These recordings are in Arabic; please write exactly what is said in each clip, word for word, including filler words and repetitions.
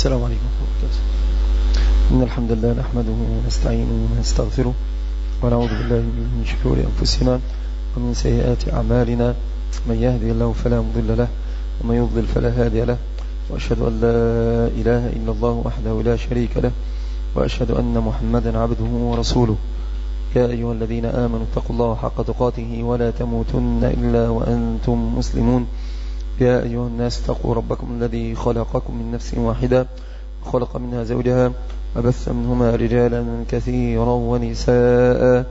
السلام عليكم ورحمة الله وبركاته. إن الحمد لله نحمده ونستعينه ونستغفره ونعوذ بالله من شرور أنفسنا ومن سيئات أعمالنا. من يهدي الله فلا مضل له ومن يضلل فلا هادي له، وأشهد أن لا إله إلا الله وحده لا شريك له، وأشهد أن محمدا عبده ورسوله. يا أيها الذين آمنوا اتقوا الله حق تقاته ولا تموتن إلا وأنتم مسلمون. يا أيها الناس اتقوا ربكم الذي خلقكم من نفس واحدة وخلق منها زوجها وبث منهما رجالا كثيرا ونساء،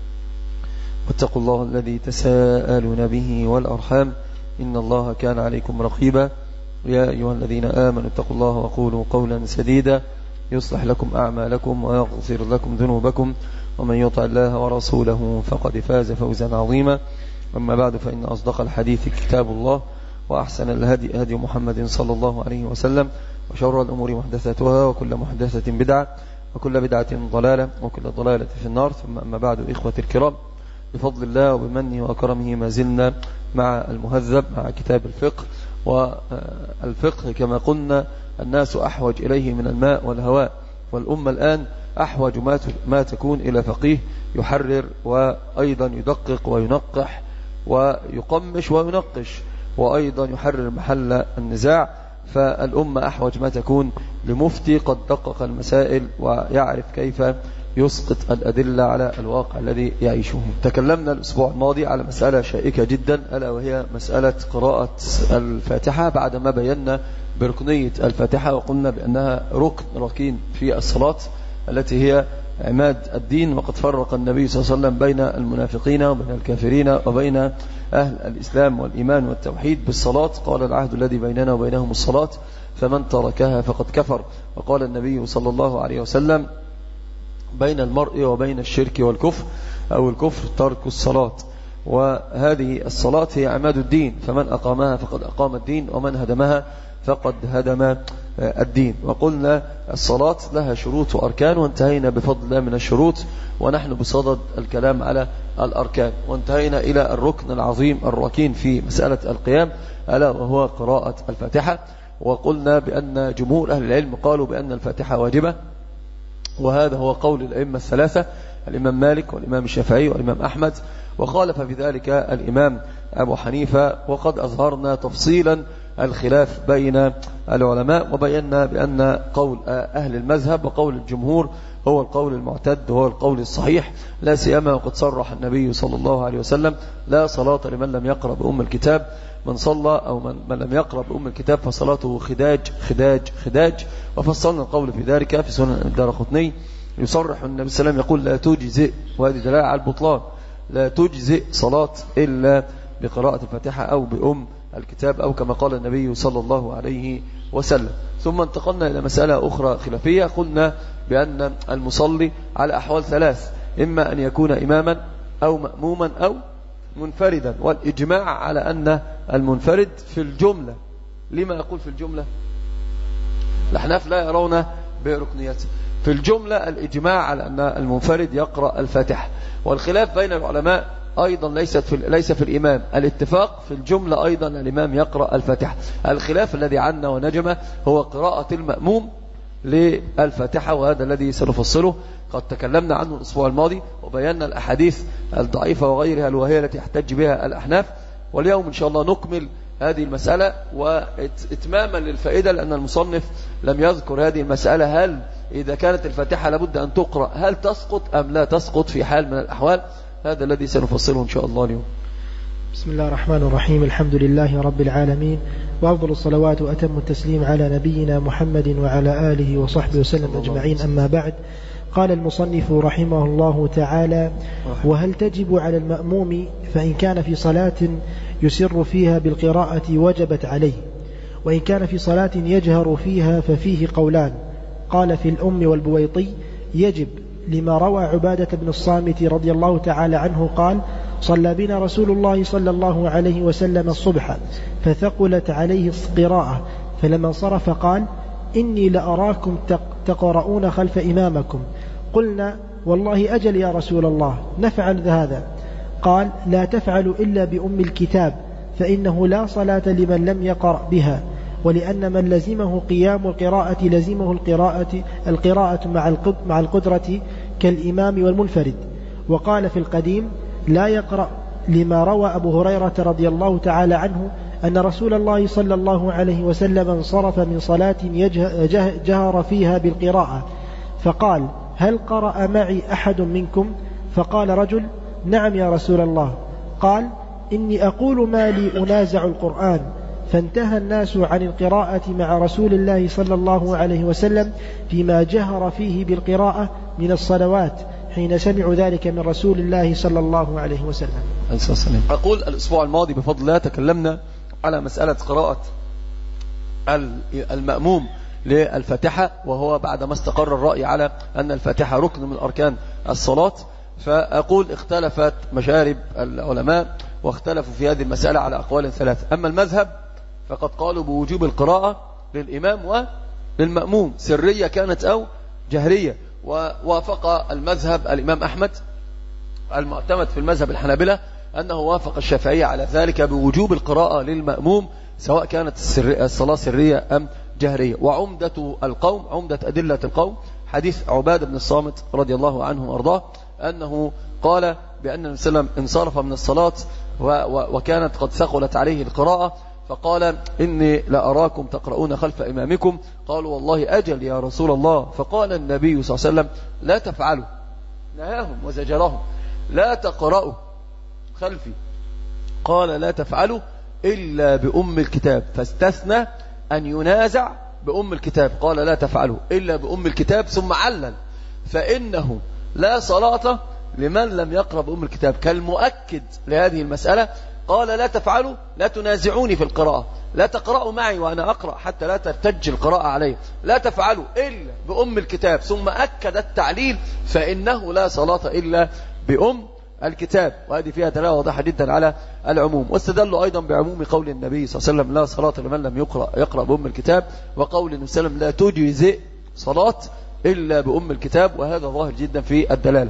واتقوا الله الذي تساءلون به والأرحام إن الله كان عليكم رقيبا. يا أيها الذين آمنوا اتقوا الله وقولوا قولا سديدا يصلح لكم أعمالكم ويغفر لكم ذنوبكم، ومن يطع الله ورسوله فقد فاز فوزا عظيما. أما بعد، فإن أصدق الحديث كتاب الله، وأحسن الهدي هدي محمد صلى الله عليه وسلم، وشر الأمور محدثاتها، وكل محدثة بدعة، وكل بدعة ضلالة، وكل ضلالة في النار. ثم أما بعد، إخوة الكرام، بفضل الله وبمنه وكرمه ما زلنا مع المهذب، مع كتاب الفقه. والفقه كما قلنا الناس أحوج إليه من الماء والهواء، والأمة الآن أحوج ما تكون إلى فقيه يحرر وأيضا يدقق وينقح ويقمش وينقش، وأيضا يحرر محل النزاع. فالأمة أحوج ما تكون لمفتي قد دقق المسائل ويعرف كيف يسقط الأدلة على الواقع الذي يعيشه. تكلمنا الأسبوع الماضي على مسألة شائكة جدا، ألا وهي مسألة قراءة الفاتحة، بعدما بينا بركنية الفاتحة وقلنا بأنها ركن ركين في الصلاة التي هي عماد الدين. وقد فرق النبي صلى الله عليه وسلم بين المنافقين وبين الكافرين وبين أهل الإسلام والإيمان والتوحيد بالصلاة. قال: العهد الذي بيننا وبينهم الصلاة، فمن تركها فقد كفر. وقال النبي صلى الله عليه وسلم: بين المرء وبين الشرك والكفر أو الكفر ترك الصلاة. وهذه الصلاة هي عماد الدين، فمن أقامها فقد أقام الدين، ومن هدمها فقد هدم الدين. وقلنا الصلاة لها شروط وأركان، وانتهينا بفضل الله من الشروط، ونحن بصدد الكلام على الأركان. وانتهينا إلى الركن العظيم الركين في مسألة القيام، ألا وهو قراءة الفاتحة. وقلنا بأن جمهور أهل العلم قالوا بأن الفاتحة واجبة، وهذا هو قول الأئمة الثلاثة، الإمام مالك والإمام الشافعي والإمام أحمد، وخالف في ذلك الإمام أبو حنيفة. وقد أظهرنا تفصيلا الخلاف بين العلماء، وبينا بأن قول أهل المذهب وقول الجمهور هو القول المعتد وهو القول الصحيح، لا سيما وقد صرح النبي صلى الله عليه وسلم: لا صلاة لمن لم يقرأ بأم الكتاب، من صلى أو من, من لم يقرأ بأم الكتاب فصلاته خداج خداج خداج. وفصلنا القول في ذلك في سنن الدارقطني. يصرح النبي صلى الله عليه وسلم يقول: لا تجزئ، وهذه دلالة على البطلان، لا تجزئ صلاة إلا بقراءة الفاتحة أو بأم الكتاب، أو كما قال النبي صلى الله عليه وسلم. ثم انتقلنا إلى مسألة أخرى خلافية، قلنا بأن المصلي على أحوال ثلاث: إما أن يكون إماما أو مأموما أو منفردا. والإجماع على أن المنفرد في الجملة. لما أقول في الجملة؟ الأحناف لا يرون بركنيته. في الجملة الإجماع على أن المنفرد يقرأ الفاتحة. والخلاف بين العلماء أيضا ليست في ليس في الإمام، الاتفاق في الجملة أيضا الإمام يقرأ الفاتحة. الخلاف الذي عنا ونجم هو قراءة المأموم للفاتحة، وهذا الذي سنفصله. قد تكلمنا عنه الأسبوع الماضي وبينا الأحاديث الضعيفة وغيرها وهي التي يحتج بها الأحناف. واليوم إن شاء الله نكمل هذه المسألة وإتماما للفائدة، لأن المصنف لم يذكر هذه المسألة: هل إذا كانت الفاتحة لابد أن تقرأ هل تسقط أم لا تسقط في حال من الأحوال؟ هذا الذي سنفصله إن شاء الله اليوم. بسم الله الرحمن الرحيم. الحمد لله رب العالمين، وأفضل الصلوات وأتم التسليم على نبينا محمد وعلى آله وصحبه وسلم أجمعين. أما بعد، قال المصنف رحمه الله تعالى: وهل تجب على المأموم؟ فإن كان في صلاة يسر فيها بالقراءة وجبت عليه، وإن كان في صلاة يجهر فيها ففيه قولان. قال في الأم والبويطي: يجب، لما روى عبادة بن الصامت رضي الله تعالى عنه قال: صلى بنا رسول الله صلى الله عليه وسلم الصبح فثقلت عليه القراءة، فلما انصرف قال: إني لأراكم تقرؤون خلف إمامكم. قلنا: والله أجل يا رسول الله، نفعل هذا. قال: لا تفعل إلا بأم الكتاب، فإنه لا صلاة لمن لم يقرأ بها، ولأن من لزمه قيام القراءة لزمه القراءة, القراءة مع القدرة كالإمام والمنفرد. وقال في القديم لا يقرأ لما روى أبو هريرة رضي الله تعالى عنه أن رسول الله صلى الله عليه وسلم انصرف من صلاة جهر فيها بالقراءة فقال هل قرأ معي أحد منكم؟ فقال رجل نعم يا رسول الله. قال إني أقول ما لي أنازع القرآن. فانتهى الناس عن القراءة مع رسول الله صلى الله عليه وسلم فيما جهر فيه بالقراءة من الصلوات حين سمعوا ذلك من رسول الله صلى الله عليه وسلم. أقول الأسبوع الماضي بفضل الله تكلمنا على مسألة قراءة المأموم للفاتحة، وهو بعدما استقر الرأي على أن الفاتحة ركن من أركان الصلاة. فأقول اختلفت مشارب العلماء واختلفوا في هذه المسألة على أقوال ثلاثة. أما المذهب فقد قالوا بوجوب القراءة للإمام وللمأموم سرية كانت أو جهرية، ووافق المذهب الإمام أحمد المعتمد في المذهب الحنابلة أنه وافق الشافعية على ذلك بوجوب القراءة للمأموم سواء كانت الصلاة سرية أم جهرية. وعمدة القوم عمدة أدلة القوم حديث عبادة بن الصامت رضي الله عنه وأرضاه أنه قال بأن النبي صلى الله عليه وسلم انصرف من الصلاة وكانت قد ثقلت عليه القراءة فقال إني لأراكم تقرؤون خلف إمامكم. قالوا والله أجل يا رسول الله. فقال النبي صلى الله عليه وسلم لا تفعلوا، نهاهم وزجرهم، لا تقرأوا خلفي. قال لا تفعلوا إلا بأم الكتاب، فاستثنى أن ينازع بأم الكتاب. قال لا تفعلوا إلا بأم الكتاب، ثم علل فإنه لا صلاة لمن لم يقرأ بأم الكتاب، كالمؤكد لهذه المسألة. قال لا تفعلوا لا تنازعوني في القراءة، لا تقرأوا معي وأنا أقرأ حتى لا ترتج القراءة عليه، لا تفعلوا إلا بأم الكتاب. ثم أكد التعليل فإنه لا صلاة إلا بأم الكتاب، وهذه فيها دلالة واضحة جدا على العموم. واستدلوا أيضا بعموم قول النبي صلى الله عليه وسلم لا صلاة لمن لم يقرأ, يقرأ بأم الكتاب، وقول النبي صلى الله عليه وسلم لا تجزئ صلاة إلا بأم الكتاب، وهذا ظاهر جدا في الدلالة.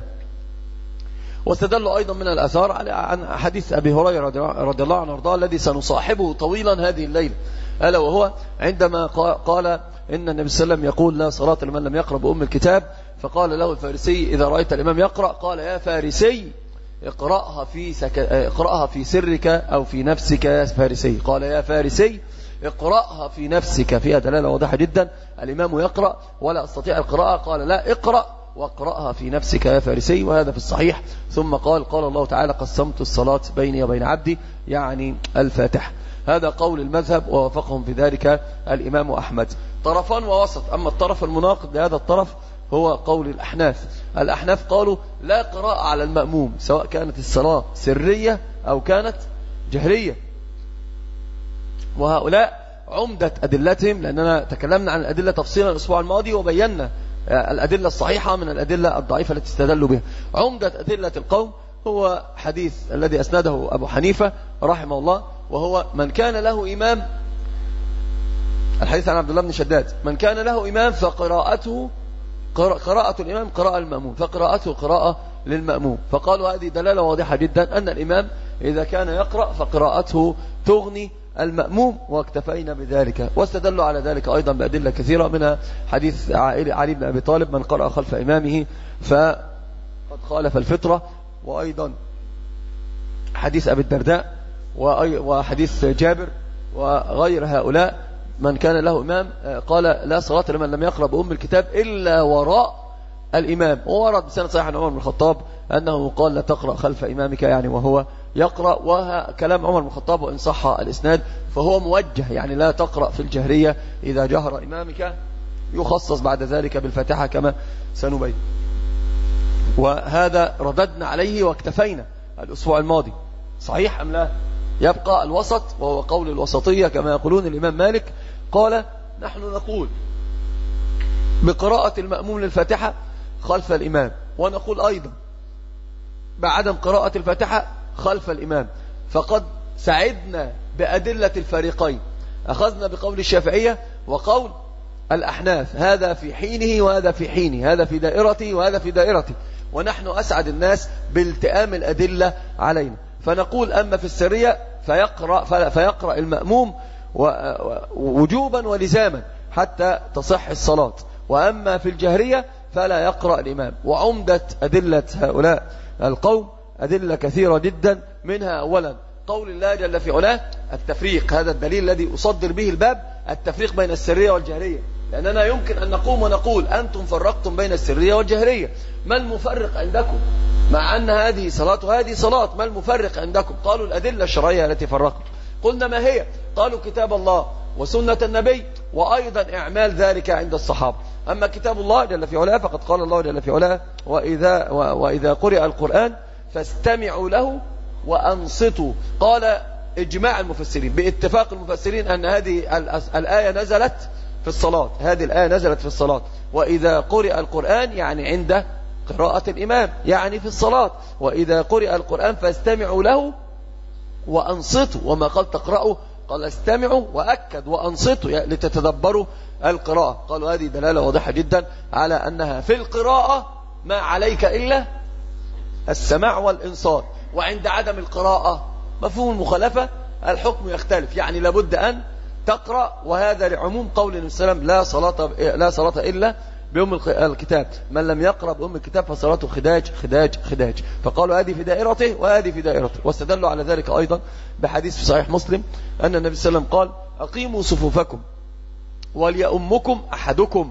واستدلوا أيضا من الأثار عن حديث أبي هريرة رضي الله عنه وارضاه الذي سنصاحبه طويلا هذه الليلة، ألا وهو عندما قال إن النبي صلى الله عليه وسلم يقول لا صلاة لمن لم يقرأ بأم الكتاب، فقال له الفارسي إذا رأيت الإمام يقرأ قال يا فارسي اقرأها في, سك... اقرأها في سرك أو في نفسك يا فارسي. قال يا فارسي اقرأها في نفسك، فيها دلالة واضحة جدا. الإمام يقرأ ولا أستطيع القراءة، قال لا اقرأ واقرأها في نفسك يا فارسي، وهذا في الصحيح. ثم قال قال الله تعالى قسمت الصلاة بيني وبين عبدي، يعني الفاتحة. هذا قول المذهب ووافقهم في ذلك الإمام أحمد. طرفان ووسط. أما الطرف المناقض لهذا الطرف هو قول الأحناف. الأحناف قالوا لا قراءة على المأموم سواء كانت الصلاة سرية أو كانت جهرية، وهؤلاء عمدة أدلتهم، لأننا تكلمنا عن الأدلة تفصيلا الأسبوع الماضي وبينا الأدلة الصحيحة من الأدلة الضعيفة التي استدلوا بها. عمدة أدلة القوم هو حديث الذي أسنده أبو حنيفة رحمه الله، وهو من كان له إمام، الحديث عن عبد الله بن شداد، من كان له إمام فقراءته قراءة الإمام قراءة المأموم، فقراءته قراءة للمأموم. فقالوا هذه دلالة واضحة جدا أن الإمام إذا كان يقرأ فقراءته تغني المأموم، واكتفينا بذلك. واستدلوا على ذلك أيضا بأدلة كثيرة، منها حديث علي بن أبي طالب من قرأ خلف إمامه فقد خالف الفطرة، وأيضا حديث أبي الدرداء وحديث جابر وغير هؤلاء من كان له إمام قال لا صلاة لمن لم يقرأ بأم الكتاب إلا وراء الإمام. وورد بسنة صحيح عن عمر بن الخطاب أنه قال لا تقرأ خلف إمامك، يعني وهو يقرأ. وكلام عمر بن الخطاب وإن صح الإسناد فهو موجه، يعني لا تقرأ في الجهرية إذا جهر إمامك، يخصص بعد ذلك بالفاتحة كما سنبين. وهذا رددنا عليه واكتفينا الأسبوع الماضي. صحيح أم لا؟ يبقى الوسط، وهو قول الوسطية كما يقولون الإمام مالك. قال نحن نقول بقراءة المأموم للفاتحة خلف الإمام، ونقول أيضا بعدم قراءة الفاتحة خلف الإمام. فقد سعدنا بأدلة الفريقين، أخذنا بقول الشافعية وقول الأحناف، هذا في حينه وهذا في حينه، هذا في دائرته وهذا في دائرته، ونحن أسعد الناس بالتئام الأدلة علينا. فنقول أما في السرية فيقرأ, فيقرأ المأموم وجوبا ولزاما حتى تصح الصلاة. وأما في الجهرية فلا يقرأ الإمام. وعمدة أدلة هؤلاء القوم أدلة كثيرة جدا، منها أولا قول الله جل في علاه التفريق. هذا الدليل الذي أصدر به الباب، التفريق بين السرية والجهرية. لأننا يمكن أن نقوم ونقول أنتم فرقتم بين السرية والجهرية، ما المفرق عندكم؟ مع أن هذه صلاة وهذه صلاة، ما المفرق عندكم؟ قالوا الأدلة الشرعية التي فرقوا. قلنا ما هي؟ قالوا كتاب الله وسنة النبي، وأيضا إعمال ذلك عند الصحابة. أما كتاب الله جل في علاه فقد قال الله جل في علاه وإذا, وإذا قرئ القرآن فاستمعوا له وأنصتوا. قال إجماع المفسرين باتفاق المفسرين أن هذه الآية نزلت في الصلاة، هذه الآية نزلت في الصلاة. وإذا قرئ القرآن يعني عند قراءة الإمام، يعني في الصلاة. وإذا قرئ القرآن فاستمعوا له وأنصتوا، وما قال تقرأوا، قال استمعوا وأكد وأنصتوا لتتدبروا القراءة. قالوا هذه دلالة واضحة جدا على أنها في القراءة ما عليك إلا السماع والإنصات، وعند عدم القراءة مفهوم المخالفة الحكم يختلف، يعني لابد أن تقرأ. وهذا لعموم قول النبي صلى الله عليه وسلم لا صلاة لا صلاة إلا بأم الكتاب، من لم يقرأ بأم الكتاب فصلاته خداج خداج خداج. فقالوا هذه في دائرته وهذه في دائرته. واستدلوا على ذلك أيضا بحديث في صحيح مسلم أن النبي صلى الله عليه وسلم قال أقيموا صفوفكم وليؤمكم أحدكم،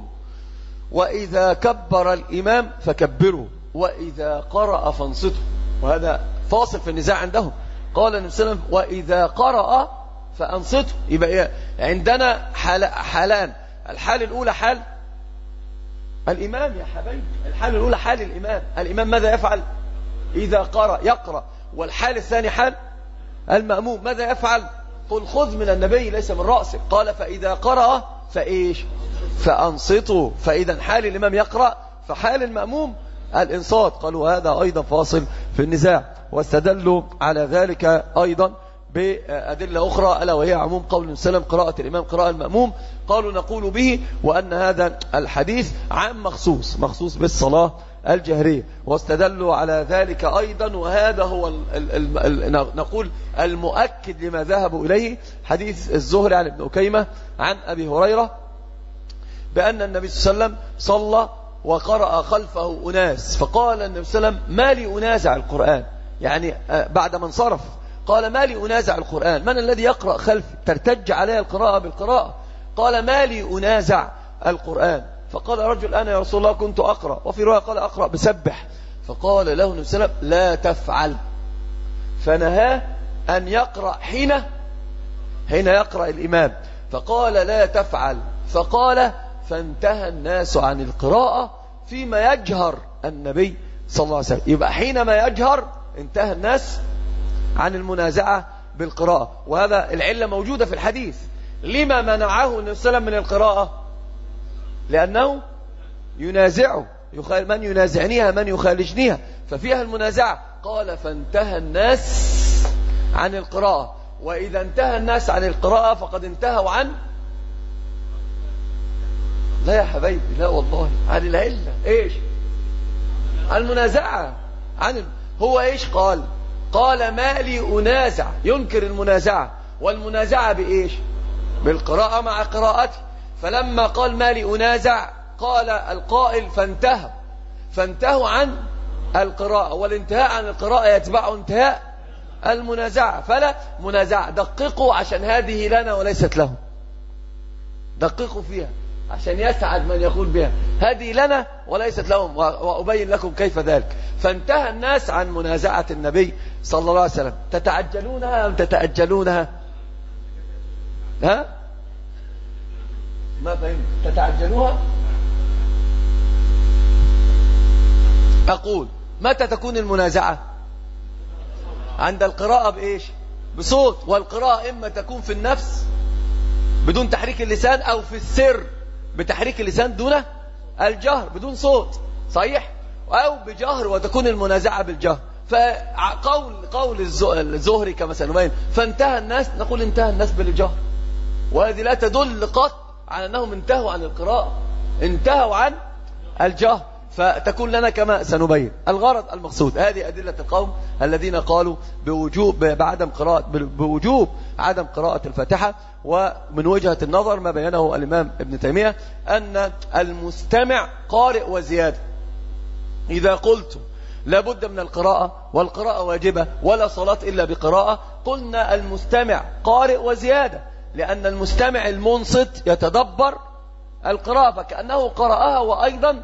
وإذا كبر الإمام فكبروا، وإذا قرأ فانصتوا. وهذا فاصل في النزاع عندهم. قال النبي صلى الله عليه وسلم وإذا قرأ فأنصتوا. يبقى عندنا حال حالان، الحال الأولى حال الإمام يا حبيبي، الحال الأولى حال الإمام. الإمام ماذا يفعل؟ إذا قرأ يقرأ. والحال الثاني حال المأموم، ماذا يفعل؟ قل خذ من النبي ليس من رأسه. قال فإذا قرأ فإيش؟ فأنصتوا. فإذا حال الإمام يقرأ، فحال المأموم الإنصات. قالوا هذا أيضا فاصل في النزاع. واستدلوا على ذلك أيضا بأدلة أخرى، ألا وهي عموم قول النبي صلى الله عليه وسلم قراءة الإمام قراءة المأموم. قالوا نقول به وأن هذا الحديث عام مخصوص مخصوص بالصلاة الجهرية. واستدلوا على ذلك أيضا، وهذا هو ال ال ال نقول المؤكد لما ذهبوا إليه، حديث الزهري عن ابن أكيمة عن أبي هريرة بأن النبي صلى الله عليه وسلم صلى وقرأ خلفه أناس، فقال النبي صلى الله عليه وسلم ما لي أنازع القرآن، يعني بعد ما انصرف قال ما لي أنازع القرآن، من الذي يقرأ خلفي؟ ترتج علي القراءة بالقراءة. قال ما لي أنازع القرآن. فقال رجل أنا يا رسول الله كنت أقرأ، وفي رواية قال أقرأ بسبح. فقال له النبي صلى الله عليه وسلم لا تفعل، فنهاه أن يقرأ حين حين يقرأ الإمام. فقال لا تفعل، فقال فانتهى الناس عن القراءة فيما يجهر النبي صلى الله عليه وسلم. يبقى حينما يجهر انتهى الناس عن المنازعة بالقراءة. وهذا العلة موجودة في الحديث. لما منعه النبي صلى الله عليه وسلم من القراءة؟ لأنه ينازعه، من ينازعنيها من يخالجنيها، ففيها المنازعة. قال فانتهى الناس عن القراءة. وإذا انتهى الناس عن القراءة فقد انتهوا عن لا يا حبيبي لا والله عن العلة ايش؟ المنازعة عن هو ايش قال؟ قال ما لي أنازع، ينكر المنازعة، والمنازعة بإيش؟ بالقراءة مع قراءته. فلما قال ما لي أنازع قال القائل فانتهى فانتهوا عن القراءة، والانتهاء عن القراءة يتبع انتهاء المنازعة. فلا منازعة، دققوا عشان هذه لنا وليست لهم، دققوا فيها عشان يسعد من يقول بها، هذه لنا وليست لهم، وأبين لكم كيف ذلك. فانتهى الناس عن منازعة النبي صلى الله عليه وسلم. تتعجلونها أم تتأجلونها؟ ها؟ ما فهمت؟ تتعجلوها؟ أقول متى تكون المنازعة؟ عند القراءة بإيش؟ بصوت. والقراءة إما تكون في النفس بدون تحريك اللسان، أو في السر بتحريك اللسان دون الجهر بدون صوت، صحيح؟ أو بجهر وتكون المنازعة بالجهر. فقول قول الزهري كما سنبين فانتهى الناس، نقول انتهى الناس بالجهر، وهذه لا تدل قط على أنهم انتهوا عن القراءة، انتهوا عن الجهر. فتكون لنا كما سنبين. الغرض المقصود هذه أدلة القوم الذين قالوا بوجوب بعدم قراءة بوجوب عدم قراءة الفاتحة. ومن وجهة النظر ما بينه الإمام ابن تيمية أن المستمع قارئ وزيادة. إذا قلت لابد من القراءة والقراءة واجبة ولا صلاة إلا بقراءة، قلنا المستمع قارئ وزيادة، لأن المستمع المنصت يتدبر القراءة فكأنه قرأها وأيضا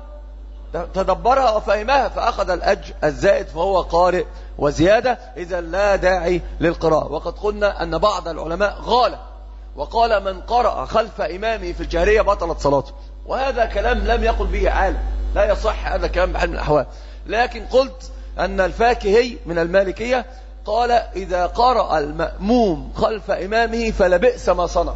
تدبرها وفهمها فأخذ الأجر الزائد فهو قارئ وزيادة. إذا لا داعي للقراءة. وقد قلنا أن بعض العلماء غال وقال من قرأ خلف إمامه في الجهرية بطلت صلاته، وهذا كلام لم يقل به عالم، لا يصح هذا كلام بحال من الأحوال. لكن قلت أن الفاكهي من المالكية قال إذا قرأ المأموم خلف إمامه فلبئس ما صنع،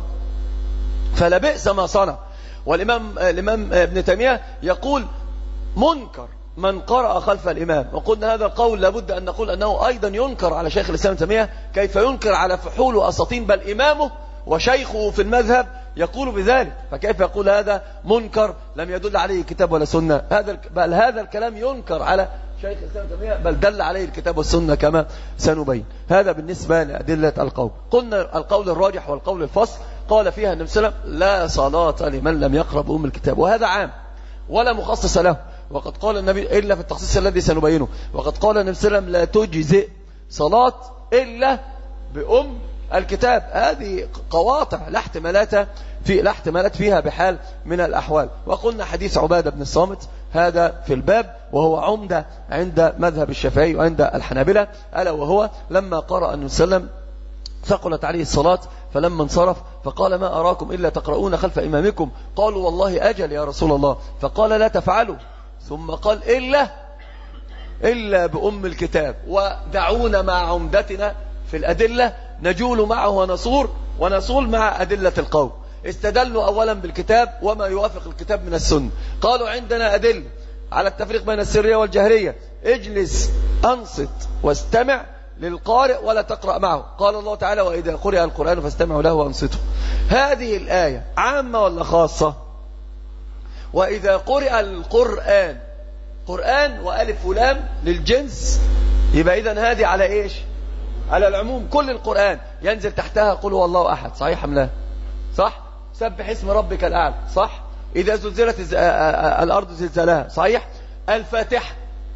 فلبئس ما صنع. والإمام الإمام ابن تيمية يقول منكر من قرأ خلف الإمام. وقلنا هذا القول لابد أن نقول أنه أيضا ينكر على شيخ الإسلام ابن تيمية، كيف ينكر على فحول وأساطين، بل إمامه وشيخه في المذهب يقول بذلك، فكيف يقول هذا منكر لم يدل عليه كتاب ولا سنة؟ هذا بل هذا الكلام ينكر على شيخ الإسلام ابن تيمية، بل دل عليه الكتاب والسنة كما سنبين. هذا بالنسبة لأدلة القول. قلنا القول الراجح والقول الفصل قال فيها النبي صلى الله عليه وسلم لا صلاة لمن لم يقرأ بأم الكتاب، وهذا عام ولا مخصص له. وقد قال النبي إلا في التخصيص الذي سنبينه، وقد قال النبي صلى الله عليه وسلم لا تجزئ صلاة إلا بأم الكتاب. هذه قواطع لا احتمالات في لا احتمالات فيها بحال من الأحوال. وقلنا حديث عبادة بن الصامت هذا في الباب وهو عمدة عند مذهب الشافعي وعند الحنابلة، ألا وهو لما قرأ النبي صلى الله عليه وسلم ثقلت عليه الصلاة فلما انصرف فقال ما أراكم إلا تقرؤون خلف إمامكم، قالوا والله أجل يا رسول الله، فقال لا تفعلوا، ثم قال إلا إلا بأم الكتاب، ودعونا مع عمدتنا في الأدلة نجول معه ونصور ونصول مع أدلة القوم. استدلوا أولا بالكتاب وما يوافق الكتاب من السنة، قالوا عندنا أدلة على التفريق بين السرية والجهرية، اجلس أنصت واستمع للقارئ ولا تقرأ معه. قال الله تعالى وإذا قرئ القرآن فاستمعوا له وأنصتوا. هذه الآية عامة ولا خاصة؟ وإذا قرئ القرآن، قرآن وألف ولام للجنس، يبقى إذن هذه على إيش؟ على العموم، كل القرآن ينزل تحتها قل هو الله أحد، صحيح أم لا؟ صح؟ سبح اسم ربك الأعلى، صح؟ إذا زلزلت الأرض زلزالها، صحيح؟ الفاتحة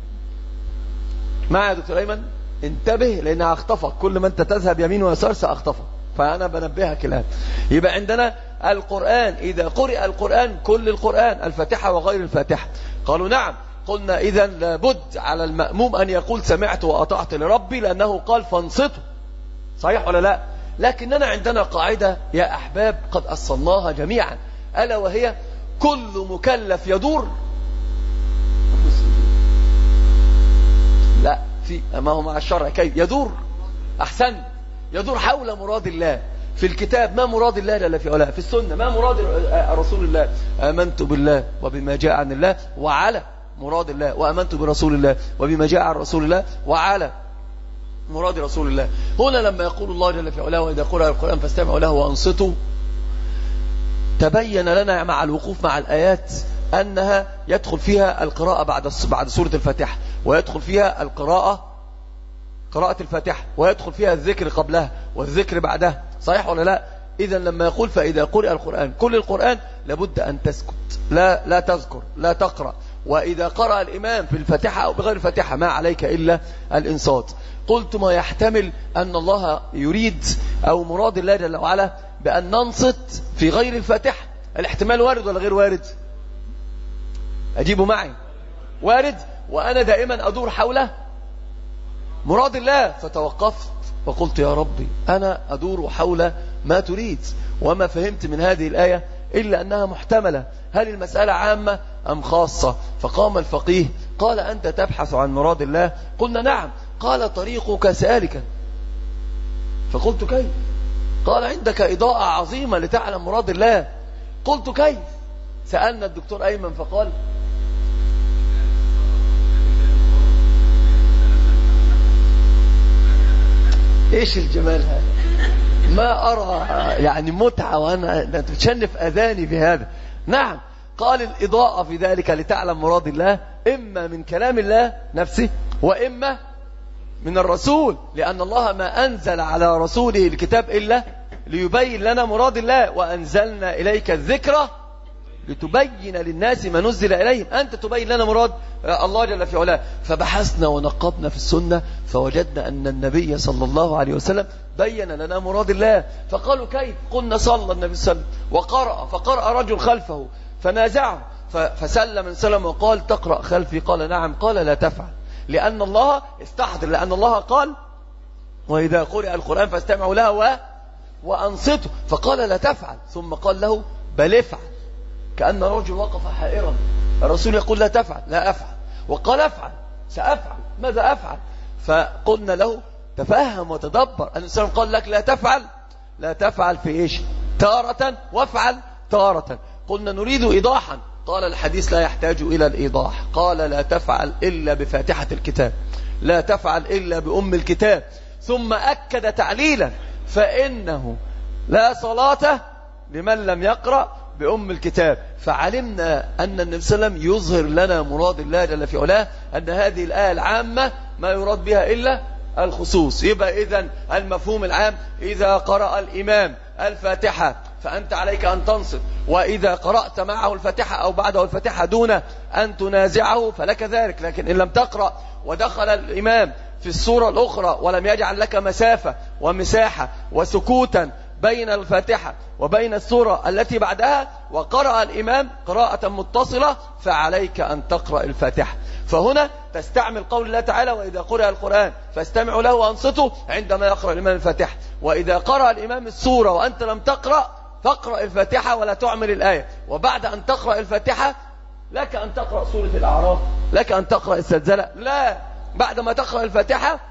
مع يا دكتور أيمن انتبه لأنها اخطفك، كل ما أنت تذهب يمين ويسار سأخطفك، فأنا بنبهك الآن. يبقى عندنا القرآن إذا قرئ القرآن كل القرآن، الفاتحة وغير الفاتحة. قالوا نعم. قلنا إذا لابد على المأموم أن يقول سمعت وأطعت لربي، لأنه قال فانصتوا، صحيح ولا لا؟ لكننا عندنا قاعدة يا أحباب قد أصلناها جميعا، ألا وهي كل مكلف يدور لا في ما هو مع الشرع كيف يدور أحسن يدور حول مراد الله. في الكتاب ما مراد الله لا في ولا في السنة ما مراد رسول الله، آمنت بالله وبما جاء عن الله وعلى مراد الله، وآمنت برسول الله وبما جاء عن رسول الله وعلى مراد رسول الله. هنا لما يقول الله جل في علاه وإذا قرأ القرآن فاستمعوا له وأنصتوا، تبين لنا مع الوقوف مع الآيات أنها يدخل فيها القراءة بعد بعد سورة الفاتحة، ويدخل فيها القراءة قراءة الفاتحة، ويدخل فيها الذكر قبلها والذكر بعدها، صحيح ولا لا؟ إذا لما يقول فإذا قرأ القرآن كل القرآن لابد أن تسكت، لا لا تذكر لا تقرأ. وإذا قرأ الإمام في الفاتحة أو بغير الفاتحة ما عليك إلا الإنصات. قلت ما يحتمل أن الله يريد أو مراد الله جل وعلا بأن ننصت في غير الفاتحة، الاحتمال وارد ولا غير وارد؟ أجيبوا معي وارد، وأنا دائما أدور حول مراد الله، فتوقفت وقلت يا ربي أنا أدور حول ما تريد، وما فهمت من هذه الآية إلا أنها محتملة، هل المسألة عامة أم خاصة؟ فقام الفقيه قال أنت تبحث عن مراد الله؟ قلنا نعم. قال طريقك سالكا. فقلت كيف؟ قال عندك إضاءة عظيمة لتعلم مراد الله. قلت كيف؟ سألنا الدكتور أيمن فقال إيش الجمال هذا؟ ما أرى يعني متعة وأنا تشنف أذاني بهذا. نعم، قال الإضاءة في ذلك لتعلم مراد الله، إما من كلام الله نفسه وإما من الرسول، لأن الله ما أنزل على رسوله الكتاب إلا ليبين لنا مراد الله، وأنزلنا إليك الذكرى لتبين للناس ما نزل إليهم، أنت تبين لنا مراد الله جل في علاه. فبحثنا ونقبنا في السنة فوجدنا أن النبي صلى الله عليه وسلم بين لنا مراد الله. فقالوا كيف؟ قلنا صلى النبي صلى الله عليه وسلم وقرأ، فقرأ رجل خلفه فنازعه فسلم من سلم وقال تقرأ خلفي؟ قال نعم. قال لا تفعل، لأن الله استحضر، لأن الله قال وإذا قرئ القرآن فاستمعوا له و... وأنصتوا، فقال لا تفعل، ثم قال له بل افعل، كأن رجل وقف حائرا. الرسول يقول لا تفعل، لا أفعل، وقال افعل، سأفعل، ماذا أفعل؟ فقلنا له تفهم وتدبر. الإنسان قال لك لا تفعل، لا تفعل في إيش؟ تارة، وافعل تارة. قلنا نريد إيضاحا، قال الحديث لا يحتاج إلى الإيضاح. قال لا تفعل إلا بفاتحة الكتاب، لا تفعل إلا بأم الكتاب. ثم أكد تعليلا فإنه لا صلاة لمن لم يقرأ بأم الكتاب. فعلمنا أن النبي صلى الله عليه وسلم يظهر لنا مراد الله جل في علاه، أن هذه الآية العامة ما يراد بها إلا الخصوص. يبقى إذن المفهوم العام إذا قرأ الإمام الفاتحة فأنت عليك أن تنصت، وإذا قرأت معه الفاتحة أو بعده الفاتحة دون أن تنازعه فلك ذلك. لكن إن لم تقرأ ودخل الإمام في السورة الأخرى ولم يجعل لك مسافة ومساحة وسكوتا بين الفاتحة وبين السورة التي بعدها، وقرأ الإمام قراءة متصلة، فعليك أن تقرأ الفاتحة. فهنا تستعمل قول الله تعالى وإذا قرأ القرآن فاستمعوا له وأنصتوا عندما يقرأ الإمام الفاتحة. وإذا قرأ الإمام السورة وأنت لم تقرأ فاقرأ الفاتحة ولا تعمل الآية. وبعد أن تقرأ الفاتحة لك أن تقرأ سورة الأعراف، لك أن تقرأ الزلزلة. لا، بعد ما تقرأ الفاتحة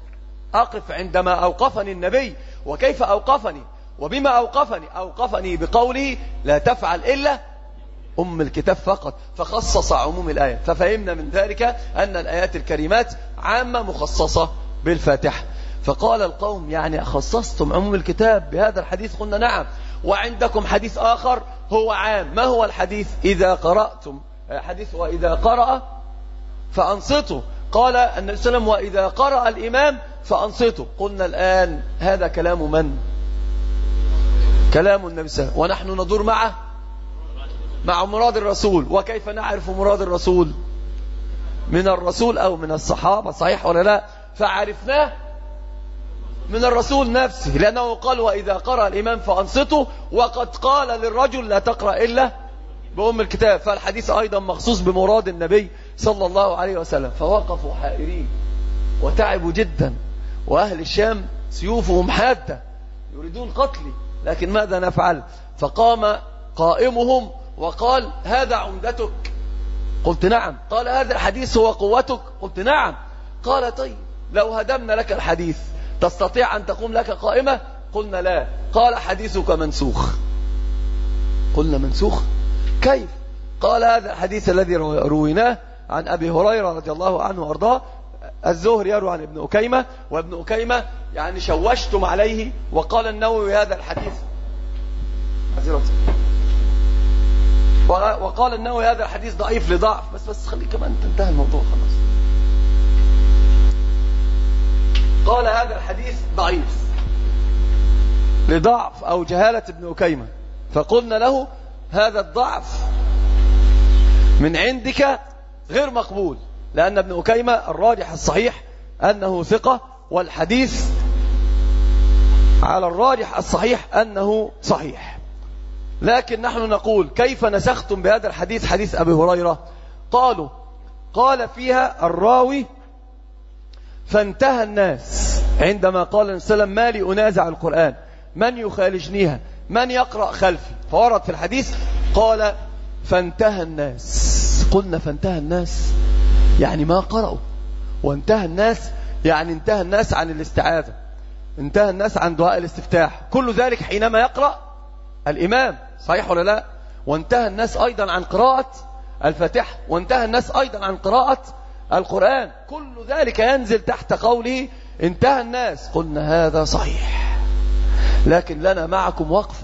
أقف عندما أوقفني النبي. وكيف أوقفني وبما أوقفني؟ أوقفني بقوله لا تفعل إلا أم الكتاب فقط، فخصص عموم الآية. ففهمنا من ذلك أن الآيات الكريمات عامة مخصصة بالفاتحة. فقال القوم يعني خصصتم عموم الكتاب بهذا الحديث؟ قلنا نعم، وعندكم حديث آخر هو عام. ما هو الحديث؟ إذا قرأتم، حديث وإذا قرأ فأنصتوا. قال النبي صلى الله عليه وسلم وإذا قرأ الإمام فأنصتوا. قلنا الآن هذا كلام من؟ كلام النبي صلى الله عليه وسلم، ونحن ندور معه مع مراد الرسول. وكيف نعرف مراد الرسول؟ من الرسول أو من الصحابة، صحيح ولا لا؟ فعرفناه من الرسول نفسه، لأنه قال وإذا قرأ الإمام فأنصتوا، وقد قال للرجل لا تقرأ إلا بأم الكتاب. فالحديث أيضا مخصوص بمراد النبي صلى الله عليه وسلم. فوقفوا حائرين وتعبوا جدا، وأهل الشام سيوفهم حادة يريدون قتلي، لكن ماذا نفعل؟ فقام قائمهم وقال هذا عمدتك؟ قلت نعم. قال هذا الحديث هو قوتك؟ قلت نعم. قال طيب لو هدمنا لك الحديث تستطيع أن تقوم لك قائمة؟ قلنا لا. قال حديثك منسوخ. قلنا منسوخ كيف؟ قال هذا الحديث الذي رويناه عن أبي هريرة رضي الله عنه وأرضاه، الزهري يروي عن ابن أكيمة، وابن أكيمة يعني شوشتم عليه، وقال النووي هذا الحديث وقال النووي هذا الحديث ضعيف لضعف. بس بس خليك كمان تنتهي الموضوع خلاص. قال هذا الحديث ضعيف لضعف أو جهالة ابن أكيمة. فقلنا له هذا الضعف من عندك غير مقبول، لأن ابن أكيمة الراجح الصحيح أنه ثقة، والحديث على الراجح الصحيح أنه صحيح. لكن نحن نقول كيف نسختم بهذا الحديث حديث أبي هريرة؟ قالوا قال فيها الراوي فانتهى الناس عندما قال النبي صلى الله عليه وسلم ما لي أنازع القرآن، من يخالجنيها، من يقرأ خلفي؟ فورد في الحديث قال فانتهى الناس. قلنا فانتهى الناس يعني ما قرأوا، وانتهى الناس يعني انتهى الناس عن الاستعاذة، انتهى الناس عن دعاء الاستفتاح، كل ذلك حينما يقرأ الإمام، صحيح ولا لا؟ وانتهى الناس أيضا عن قراءة الفاتحة، وانتهى الناس أيضا عن قراءة القرآن، كل ذلك ينزل تحت قوله انتهى الناس. قلنا هذا صحيح، لكن لنا معكم وقف.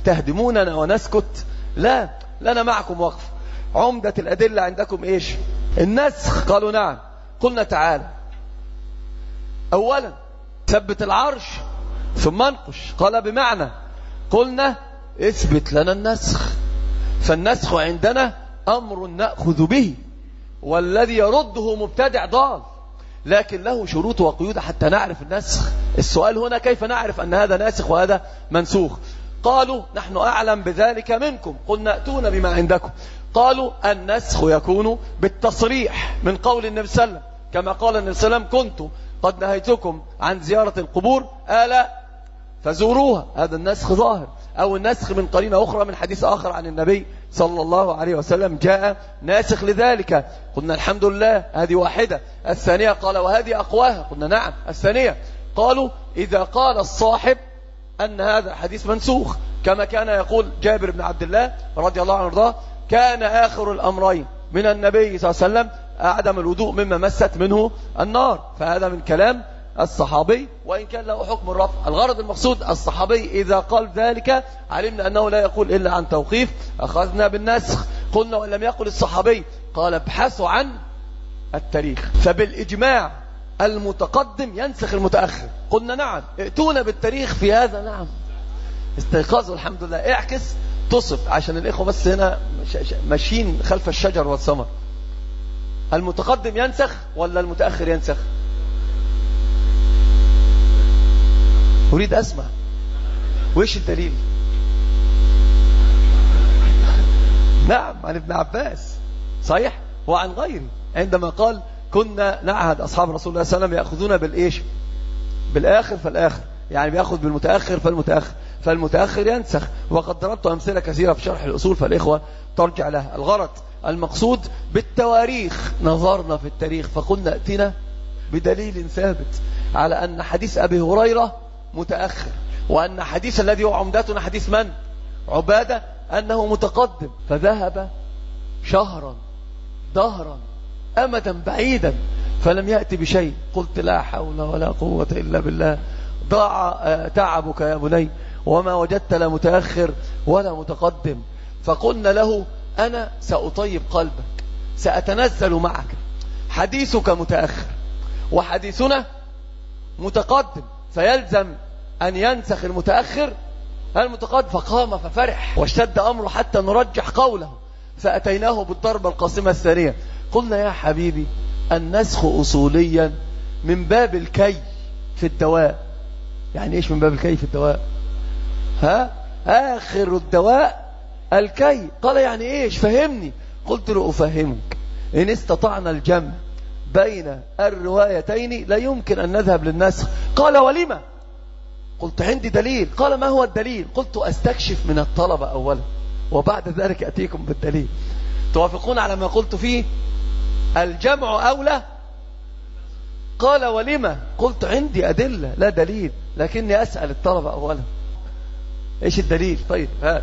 أتهدموننا ونسكت؟ لا، لنا معكم وقف. عمدة الأدلة عندكم إيش؟ النسخ قالوا نعم. قلنا تعالى أولا ثبت العرش ثم انقش. قال بمعنى قلنا اثبت لنا النسخ. فالنسخ عندنا أمر نأخذ به، والذي يرده مبتدع ضال، لكن له شروط وقيود حتى نعرف النسخ. السؤال هنا كيف نعرف أن هذا ناسخ وهذا منسوخ؟ قالوا نحن أعلم بذلك منكم. قلنا ائتونا بما عندكم. قالوا النسخ يكون بالتصريح من قول النبي صلى الله عليه وسلم، كما قال النبي صلى الله عليه وسلم كنت قد نهيتكم عن زيارة القبور ألا فزوروها. هذا النسخ ظاهر. أو النسخ من قرينة أخرى من حديث آخر عن النبي صلى الله عليه وسلم جاء ناسخ لذلك. قلنا الحمد لله، هذه واحدة. الثانية قال وهذه أقواها. قلنا نعم. الثانية قالوا إذا قال الصاحب أن هذا حديث منسوخ، كما كان يقول جابر بن عبد الله رضي الله عنه وارضاه كان آخر الأمرين من النبي صلى الله عليه وسلم عدم الوضوء مما مست منه النار. فهذا من كلام الصحابي، وإن كان له حكم الرفع. الغرض المقصود الصحابي إذا قال ذلك علمنا أنه لا يقول إلا عن توقيف، أخذنا بالنسخ. قلنا وإن لم يقل الصحابي قال ابحثوا عن التاريخ. فبالإجماع المتقدم ينسخ المتأخر. قلنا نعم. ائتونا بالتاريخ في هذا. نعم. استيقاظوا الحمد لله. اعكس تصب عشان الإخوة بس هنا ماشيين خلف الشجر والثمر. المتقدم ينسخ ولا المتأخر ينسخ؟ أريد أسمع. وإيش الدليل؟ نعم عن ابن عباس صحيح وعن غيره عندما قال كنا نعهد أصحاب رسول الله صلى الله عليه وسلم يأخذون بالإيش؟ بالآخر فالآخر، يعني بيأخذ بالمتأخر فالمتأخر، فالمتأخر ينسخ. وقد ضربت أمثلة كثيرة في شرح الأصول فالإخوة ترجع لها. الغرض المقصود بالتواريخ نظرنا في التاريخ فقلنا ائتنا بدليل ثابت على أن حديث أبي هريرة متأخر، وأن حديث الذي هو عمدتنا حديث من؟ عبادة أنه متقدم. فذهب شهرا دهرا أمدا بعيدا فلم يأتي بشيء. قلت لا حول ولا قوة إلا بالله. ضاع تعبك يا بني وما وجدت لا متأخر ولا متقدم. فقلنا له أنا سأطيب قلبك، سأتنزل معك. حديثك متأخر وحديثنا متقدم، فيلزم أن ينسخ المتأخر المتقدم. فقام ففرح واشتد أمره حتى نرجح قوله، فأتيناه بالضربة القاسمة الثانية. قلنا يا حبيبي النسخ أصوليا من باب الكي في الدواء. يعني إيش من باب الكي في الدواء؟ ها آخر الدواء الكي. قال يعني إيش؟ فهمني. قلت له أفهمك. إن استطعنا الجمع بين الروايتين لا يمكن أن نذهب للنسخ. قال ولما؟ قلت عندي دليل. قال ما هو الدليل؟ قلت أستكشف من الطلبة أولا وبعد ذلك أتيكم بالدليل. توافقون على ما قلت فيه الجمع أولى؟ قال ولما؟ قلت عندي أدلة لا دليل، لكني أسأل الطلبة أولا إيش الدليل؟ طيب هات.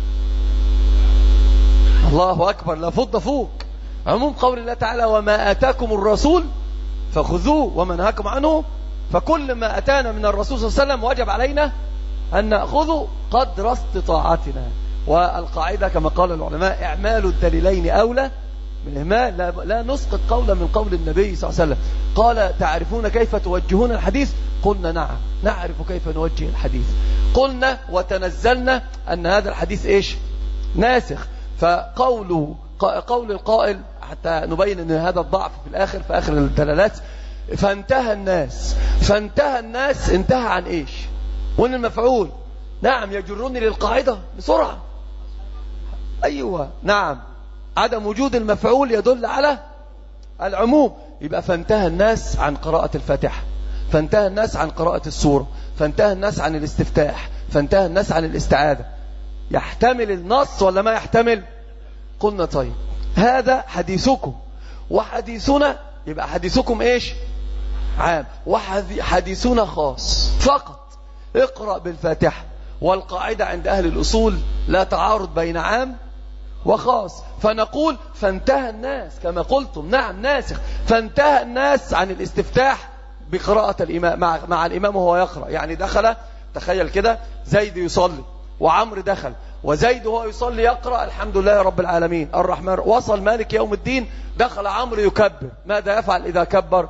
الله أكبر. لا فض فوق عموم قول الله تعالى وما آتاكم الرسول فخذوه وما نهاكم عنه. فكل ما أتانا من الرسول صلى الله عليه وسلم وجب علينا أن نأخذه قدر استطاعتنا. والقاعدة كما قال العلماء إعمال الدليلين أولى من الإهمال. لا, لا نسقط قولا من قول النبي صلى الله عليه وسلم. قال تعرفون كيف توجهون الحديث؟ قلنا نعم نعرف كيف نوجه الحديث. قلنا وتنزلنا أن هذا الحديث إيش؟ ناسخ. فقول قول القائل حتى نبين أن هذا الضعف في الآخر في آخر الدلالات. فانتهى الناس فانتهى الناس انتهى عن إيش؟ وإن المفعول نعم يجرني للقاعدة بسرعة. أيوة نعم عدم وجود المفعول يدل على العموم. يبقى فانتهى الناس عن قراءة الفاتحة، فانتهى الناس عن قراءة السورة، فانتهى الناس عن الاستفتاح، فانتهى الناس عن الاستعاذة. يحتمل النص ولا ما يحتمل؟ قلنا طيب هذا حديثكم وحديثنا. يبقى حديثكم ايش؟ عام، وحديثنا خاص فقط. اقرأ بالفاتحة. والقاعدة عند أهل الأصول لا تعارض بين عام وخاص. فنقول فانتهى الناس كما قلتم نعم ناسخ. فانتهى الناس عن الاستفتاح بقراءة الإمام مع, مع الإمام وهو يقرأ. يعني دخل، تخيل كده، زيد يصلي وعمر دخل وزيد وهو يصلي يقرأ الحمد لله رب العالمين الرحمن. وصل مالك يوم الدين دخل عمرو يكبر، ماذا يفعل إذا كبر؟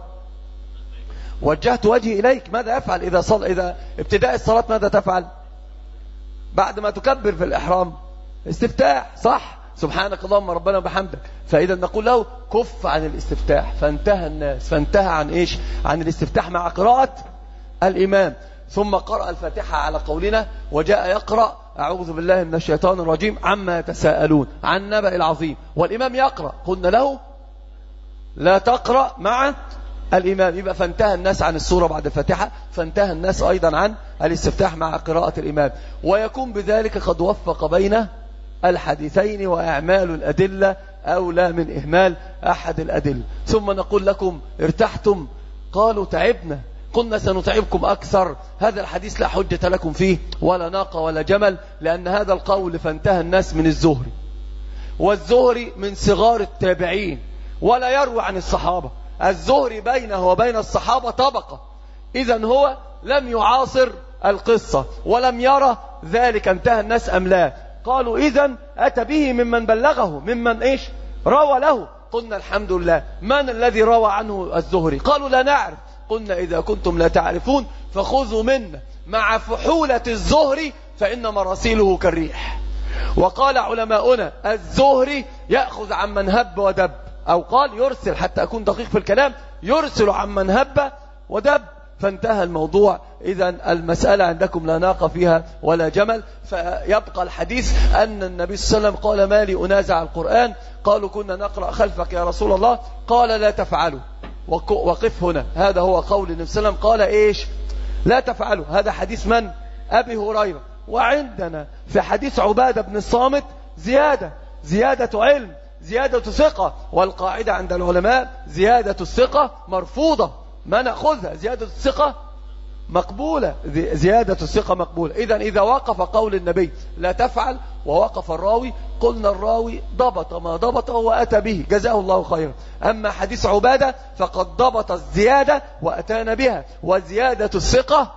وجهت وجهي إليك، ماذا يفعل إذا صل إذا ابتداء الصلاة ماذا تفعل؟ بعد ما تكبر في الإحرام استفتاح، صح؟ سبحانك اللهم ربنا وبحمدك. فإذا نقول له كف عن الاستفتاح، فانتهى الناس، فانتهى عن إيش؟ عن الاستفتاح مع قراءة الإمام. ثم قرأ الفاتحة على قولنا، وجاء يقرأ أعوذ بالله من الشيطان الرجيم عما يتساءلون عن النبأ العظيم، والإمام يقرأ، قلنا له لا تقرأ مع الإمام، يبقى فانتهى الناس عن السورة بعد الفاتحة، فانتهى الناس أيضا عن الاستفتاح مع قراءة الإمام. ويكون بذلك قد وفق بين الحديثين، وإعمال الأدلة أولى من إهمال أحد الأدلة. ثم نقول لكم ارتحتم؟ قالوا تعبنا، قلنا سنتعبكم أكثر. هذا الحديث لا حجة لكم فيه، ولا ناقة ولا جمل، لأن هذا القول فانتهى الناس من الزهري، والزهري من صغار التابعين ولا يروي عن الصحابة. الزهري بينه وبين الصحابة طبقة، إذن هو لم يعاصر القصة ولم يرى ذلك، انتهى الناس أم لا؟ قالوا إذن أتى به ممن بلغه، ممن إيش روى له. قلنا الحمد لله. من الذي روى عنه الزهري؟ قالوا لا نعرف. قلنا إذا كنتم لا تعرفون فخذوا منا مع فحولة الزهري فإن مراسيله كالريح. وقال علماؤنا الزهري يأخذ عمن هب ودب، أو قال يرسل، حتى أكون دقيق في الكلام، يرسل عمن هب ودب، فانتهى الموضوع. إذن المسألة عندكم لا ناقة فيها ولا جمل. فيبقى الحديث أن النبي صلى الله عليه وسلم قال ما لي أنازع القرآن؟ قالوا كنا نقرأ خلفك يا رسول الله. قال لا تفعلوا. وقف هنا، هذا هو قول النبي صلى الله عليه وسلم، قال إيش؟ لا تفعلوا. هذا حديث من؟ أبي هريرة. وعندنا في حديث عبادة بن الصامت زيادة، زيادة علم، زيادة ثقة. والقاعدة عند العلماء زيادة الثقة مرفوضة، ما نأخذها. زيادة الثقة مقبولة، زيادة الثقة مقبولة. إذن إذا وقف قول النبي لا تفعل ووقف الراوي، قلنا الراوي ضبط ما ضبطه وأتى به، جزاه الله خيرا. أما حديث عبادة فقد ضبط الزيادة وأتانا بها، وزيادة الثقة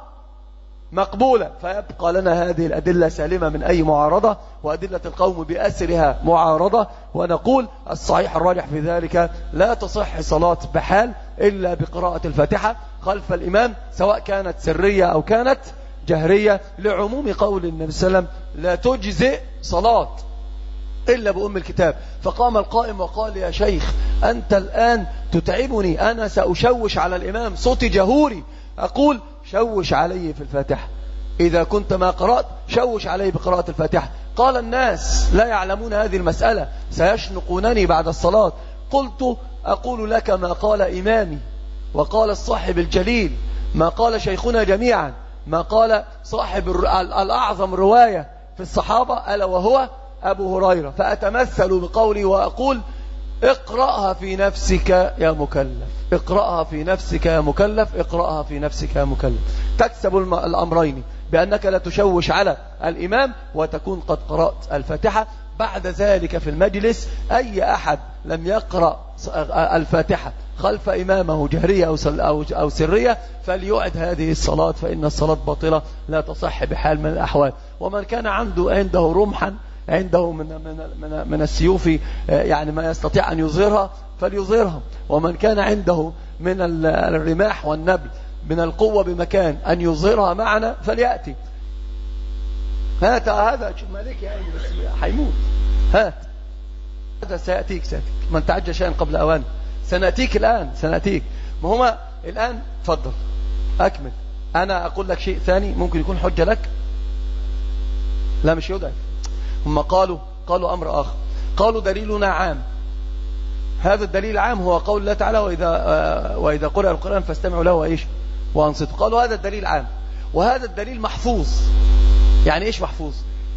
مقبولة. فيبقى لنا هذه الأدلة سالمة من أي معارضة، وأدلة القوم بأسرها معارضة. ونقول الصحيح الراجح في ذلك لا تصح صلاة بحال إلا بقراءة الفاتحة خلف الإمام، سواء كانت سرية أو كانت جهرية، لعموم قول النبي صلى الله عليه وسلم لا تجزئ صلاة إلا بأم الكتاب. فقام القائم وقال يا شيخ أنت الآن تتعبني، أنا سأشوش على الإمام، صوتي جهوري. أقول شوش عليه في الفاتحة، إذا كنت ما قرأت شوش عليه بقراءة الفاتحة. قال الناس لا يعلمون هذه المسألة، سيشنقونني بعد الصلاة. قلت أقول لك ما قال إمامي، وقال الصاحب الجليل، ما قال شيخنا جميعا، ما قال صاحب الأعظم رواية في الصحابة ألا وهو أبو هريرة. فأتمثل بقولي وأقول اقرأها في نفسك يا مكلف، اقرأها في نفسك يا مكلف، اقرأها في نفسك يا مكلف. تكسب الأمرين، بأنك لا تشوش على الإمام وتكون قد قرأت الفاتحة. بعد ذلك في المجلس أي أحد لم يقرأ الفاتحة خلف إمامه جهرية أو سرية فليعد هذه الصلاة، فإن الصلاة باطلة لا تصح بحال من الأحوال. ومن كان عنده عنده رمحا، عنده من من من, من السيوف يعني ما يستطيع أن يظهرها فليظهرها، ومن كان عنده من الرماح والنبل من القوة بمكان أن يظهرها معنا فليأتي. هات هذا مالك يا بس حيموت، هات هذا سيأتيك سيأتيك من تعجل شيئا قبل أوان، سنأتيك الآن سنأتيك. ما هما الآن تفضل أكمل. أنا أقول لك شيء ثاني ممكن يكون حجة لك، لا مش يدعي. هم قالوا قالوا أمر آخر، قالوا دليلنا عام. هذا الدليل عام هو قول الله تعالى وإذا, وإذا قرأ القرآن فاستمعوا له وإيش وأنصتوا. قالوا هذا الدليل عام، وهذا الدليل محفوظ. يعني إيش محفوظ؟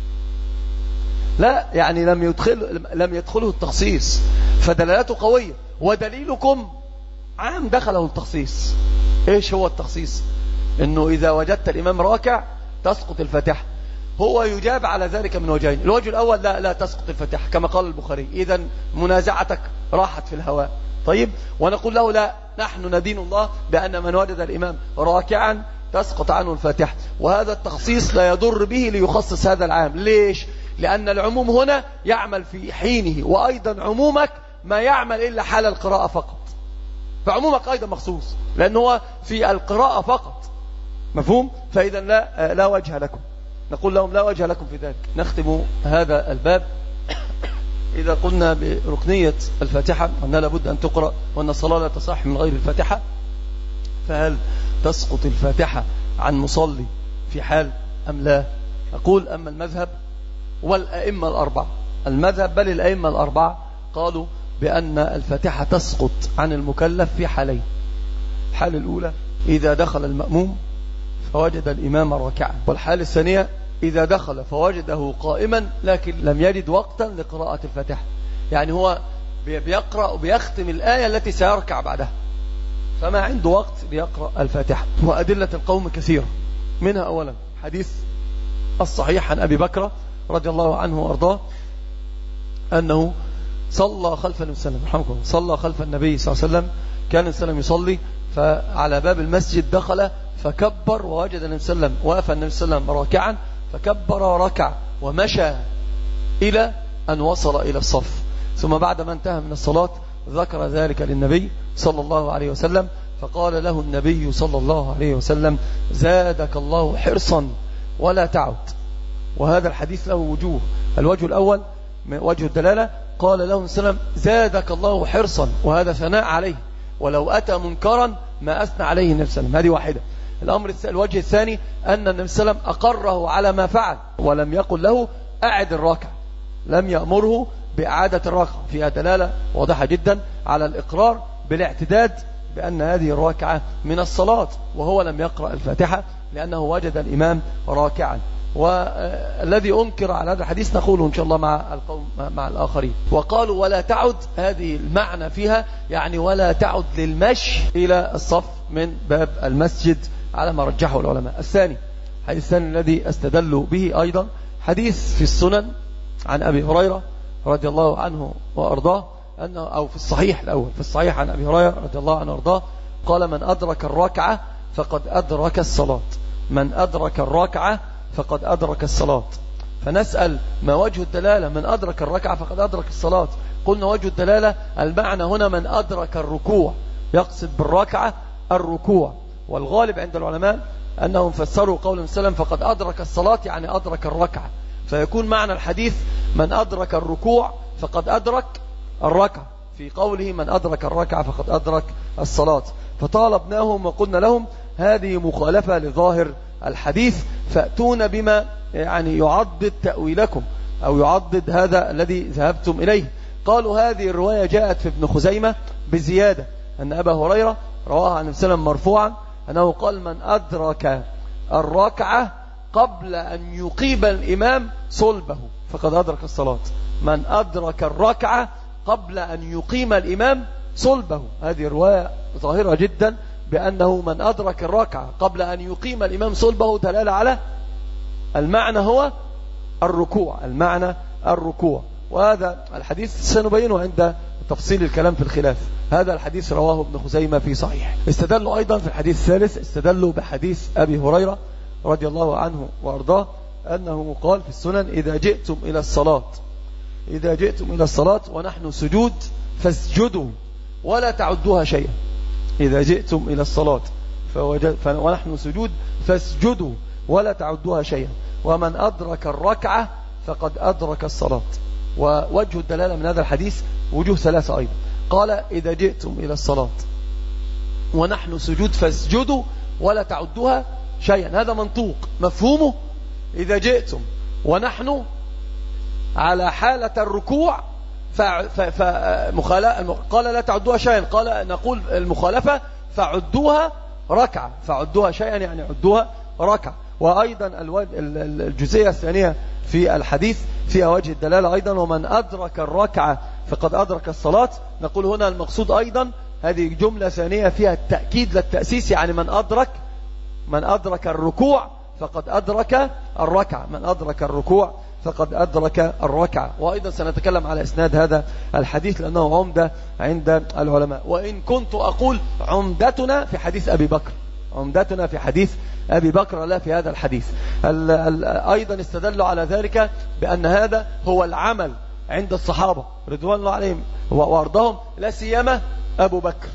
لا يعني لم يدخل لم يدخله التخصيص، فدلالته قوية. ودليلكم عام دخله التخصيص. إيش هو التخصيص؟ إنه إذا وجدت الإمام راكع تسقط الفاتحة. هو يجاب على ذلك من وجهين. الوجه الأول لا لا تسقط الفاتحة كما قال البخاري، إذا منازعتك راحت في الهواء. طيب، ونقول له لا، نحن ندين الله بأن من وجد الإمام راكعا تسقط عنه الفاتحة. وهذا التخصيص لا يضر به ليخصص هذا العام. ليش؟ لأن العموم هنا يعمل في حينه، وأيضا عمومك ما يعمل إلا حال القراءة فقط، فعمومك أيضا مخصوص لأنه هو في القراءة فقط. مفهوم؟ فإذا لا, لا وجه لكم، نقول لهم لا وجه لكم في ذلك. نختم هذا الباب. إذا قلنا بركنية الفاتحة وأنها لابد أن تقرأ وأن الصلاة لا تصح من غير الفاتحة، فهل تسقط الفاتحة عن مصلي في حال أم لا؟ أقول أما المذهب والأئمة الأربعة، المذهب بل الأئمة الأربعة قالوا بأن الفاتحة تسقط عن المكلف في حالين. الحالة الأولى إذا دخل المأموم فوجد الإمام راكعا، والحالة الثانية إذا دخل فوجده قائما لكن لم يجد وقتا لقراءة الفاتحة، يعني هو بيقرأ وبيختم الآية التي سيركع بعدها، فما عنده وقت ليقرأ الفاتحة. وأدلة القوم كثيرة، منها أولا حديث الصحيح عن أبي بكر رضي الله عنه وأرضاه أنه صلى خلف النبي صلى الله عليه وسلم، صلى خلف النبي صلى الله عليه وسلم، كان النبي صلى الله عليه وسلم يصلي، فعلى باب المسجد دخل فكبر ووجد النبي صلى الله عليه وسلم، وقف النبي صلى الله عليه وسلم راكعا فكبر وركع ومشى إلى أن وصل إلى الصف، ثم بعد ما انتهى من الصلاة ذكر ذلك للنبي صلى الله عليه وسلم، فقال له النبي صلى الله عليه وسلم زادك الله حرصا ولا تعد. وهذا الحديث له وجوه، الوجه الأول وجه الدلالة، قال له النبي صلى الله عليه وسلم زادك الله حرصا، وهذا ثناء عليه، ولو أتى منكرا ما أثنى عليه النبي صلى الله عليه وسلم. هذه واحدة. الأمر الوجه الثاني أن النبي صلى الله عليه وسلم أقره على ما فعل ولم يقل له أعد الركعة، لم يأمره بإعادة الركعة، فيها دلالة واضحة جدا على الإقرار بالاعتداد بأن هذه الركعة من الصلاة، وهو لم يقرأ الفاتحة لأنه وجد الإمام راكعا. والذي أنكر على هذا الحديث نقوله إن شاء الله مع القوم مع الآخرين. وقالوا ولا تعد، هذه المعنى فيها يعني ولا تعد للمشي إلى الصف من باب المسجد على ما رجحه العلماء. الثاني الحديث الثاني الذي استدلوا به أيضا حديث في السنن عن أبي هريرة رضي الله عنه وأرضاه أنه، أو في الصحيح الأول، في الصحيح عن أبي هريرة رضي الله عنه وأرضاه قال من أدرك الركعة فقد أدرك الصلاة، من أدرك الركعة فقد أدرك الصلاة. فنسأل ما وجه الدلالة من أدرك الركعة فقد أدرك الصلاة؟ قلنا وجه الدلالة المعنى هنا من أدرك الركوع، يقصد بالركعة الركوع، والغالب عند العلماء أنهم فسروا قول وسلم فقد أدرك الصلاة يعني أدرك الركعة، فيكون معنى الحديث من أدرك الركوع فقد أدرك الركعة، في قوله من أدرك الركعة فقد أدرك الصلاة. فطالبناهم وقلنا لهم هذه مخالفة لظاهر الحديث، فأتون بما يعني يعضد تأويلكم أو يعضد هذا الذي ذهبتم إليه. قالوا هذه الرواية جاءت في ابن خزيمة بزيادة أن أبا هريرة رواها عن السلام مرفوعا أنه قال من أدرك الركعة قبل أن يقيم الإمام صلبه فقد أدرك الصلاة، من أدرك الركعة قبل أن يقيم الإمام صلبه. هذه الرواية ظاهرة جدا بأنه من أدرك الركعة قبل أن يقيم الإمام صلبه دلالة على المعنى هو الركوع، المعنى الركوع. وهذا الحديث سنبينه عند تفصيل الكلام في الخلاف. هذا الحديث رواه ابن خزيمة في صحيح. استدلوا أيضا في الحديث الثالث، استدلوا بحديث أبي هريرة رضي الله عنه وأرضاه أنه قال في السنن إذا جئتم إلى الصلاة إذا جئتم إلى الصلاة ونحن سجود فاسجدوا ولا تعدوها شيئا. إذا جئتم إلى الصلاة ونحن سجود فاسجدوا ولا تعدوها شيئا، ومن أدرك الركعة فقد أدرك الصلاة. ووجه الدلالة من هذا الحديث وجوه ثلاثة أيضا. قال إذا جئتم إلى الصلاة ونحن سجود فاسجدوا ولا تعدوها شيئا، هذا منطوق مفهومه إذا جئتم ونحن على حالة الركوع قال لا تعدوها شيئا، قال نقول المخالفة فعدوها ركعة، فعدوها شيئا يعني عدوها ركعة. وأيضا الجزئية الثانية في الحديث فيها وجه الدلالة أيضا ومن أدرك الركعة فقد أدرك الصلاة. نقول هنا المقصود أيضا هذه جملة ثانية فيها التأكيد للتأسيس، يعني من أدرك من أدرك الركوع فقد أدرك الركعة، من أدرك الركوع فقد أدرك الركعة. وأيضا سنتكلم على إسناد هذا الحديث لأنه عمدة عند العلماء، وإن كنت أقول عمدتنا في حديث أبي بكر عمدتنا في حديث أبي بكر لا في هذا الحديث. ال ال أيضا استدلوا على ذلك بأن هذا هو العمل عند الصحابة رضوان الله عليهم وأرضهم، لا سيما أبو بكر،